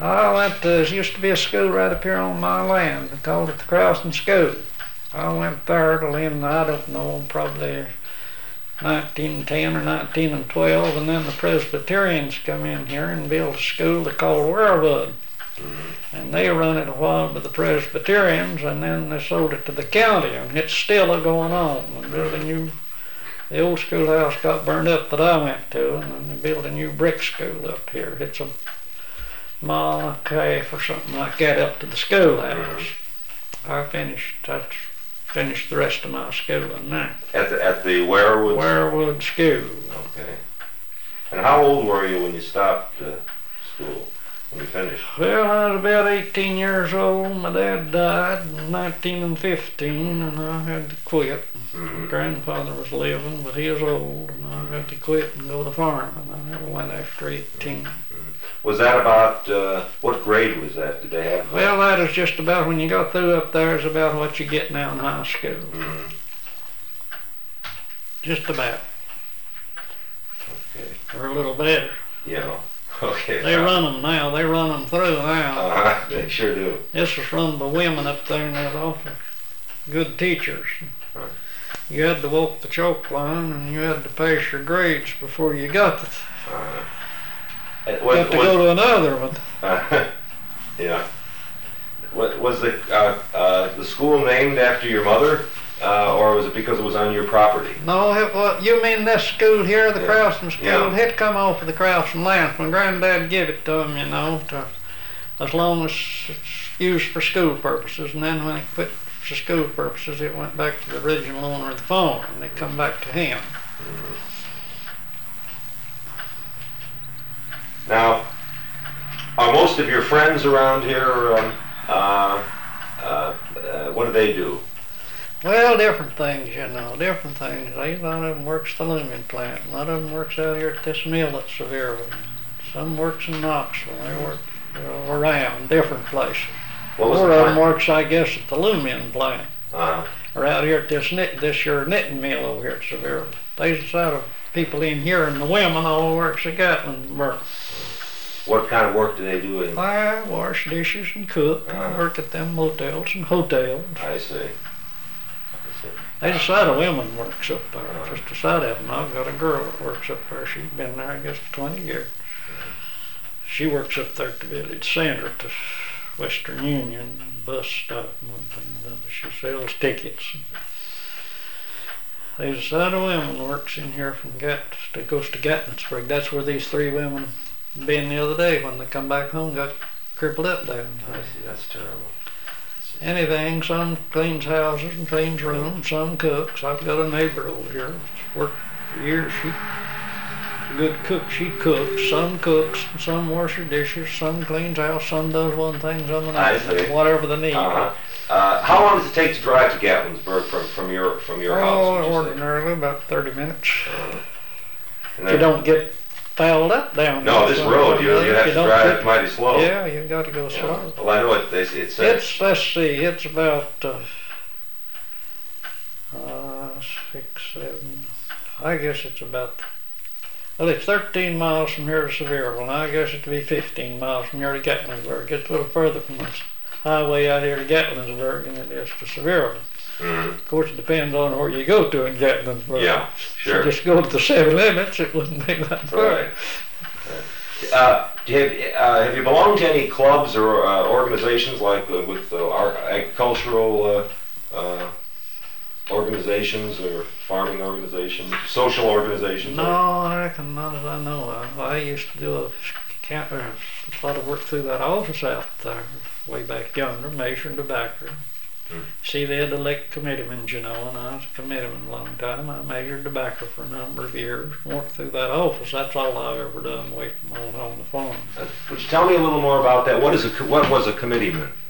I went to, there used to be a school right up here on my land. They called it the Crossing School. I went there till in, I don't know, probably 1910 or 1912, and then the Presbyterians come in here and built a school they called Warewood. And they run it a while to the Presbyterians, and then they sold it to the county, and it's still going on. And built a new, the old schoolhouse got burned up that I went to, and then they built a new brick school up here. It's a mile and a half or something like that up to the schoolhouse. I finished the rest of my schooling now. At the Warewood? Warewood School. Okay. And how old were you when you stopped school? When you finished? Well, I was about 18 years old. My dad died in 1915, and I had to quit. My grandfather was living, but he was old, and I had to quit and go to farming. I never went after 18. Was that about, what grade was that? Did they have? Well, that is just about, when you got through up there, is about what you get now in high school. Just about. Okay. Or a little better. Yeah. Okay. They run them now. They run them through now. They sure do. This was run by women up there, and they're awful good teachers. You had to walk the chalk line, and you had to pass your grades before you got it. You had to go to another one. Yeah. Was the school named after your mother, or was it because it was on your property? No, you mean this school here, the Crossing School? Yeah. It come off of the Crossing land when Granddad gave it to him, you know, as long as it's used for school purposes. And then when it quit for school purposes, it went back to the original owner of the farm, and it come back to him. Now, are most of your friends around here, what do they do? Well, different things, you know, different things. A lot of them works the looming plant. A lot of them works out here at this mill at Sevierville. Some works in Knoxville. They work around different places. More of them works, I guess, at the looming plant. Or out here at this knitting mill over here at Sevierville. There's a lot of people in here, and the women all works at Gatlinburg. What kind of work do they do in? I wash dishes and cook. I work at them motels and hotels. I see. There's a side of women works up there. Just a side of them. I've got a girl that works up there. She's been there, I guess, for 20 years. She works up there at the village center at the Western Union bus stop and one thing and another. She sells tickets. There's a side of women works in here from that goes to Gatlinburg. That's where these three women been the other day when they come back home, got crippled up down. I see, that's terrible. Anything, some cleans houses and cleans rooms, some cooks. I've got a neighbor over here that's worked for years. She's a good cook. She cooks. Some cooks, some wash her dishes, some cleans house, some does one thing, some another. Whatever the need. How long does it take to drive to Gatlinburg from your house? Ordinarily about 30 minutes. If you don't get fouled up down there. No, this road, you have to drive mighty slow. Yeah, you got to go slow. Well, I know it says. Let's see, it's about 6, 7, I guess it's about, well, it's 13 miles from here to Sevierville, and I guess it'd be 15 miles from here to Gatlinburg. It's a little further from this highway out here to Gatlinburg than it is to Sevierville. Of course, it depends on where you go to in Gatlinburg. Yeah, sure. If you just go to the city limits, it wouldn't be that far. Have you belonged to any clubs or organizations like with agricultural organizations or farming organizations, social organizations? No, I reckon not as I know of. I used to do a lot of work through that office out there way back yonder, measuring tobacco. See, they had to elect committeemen, you know, and I was a committeeman a long time. I measured tobacco for a number of years, worked through that office. That's all I've ever done away from on the farm. Would you tell me a little more about that? What was a committeeman?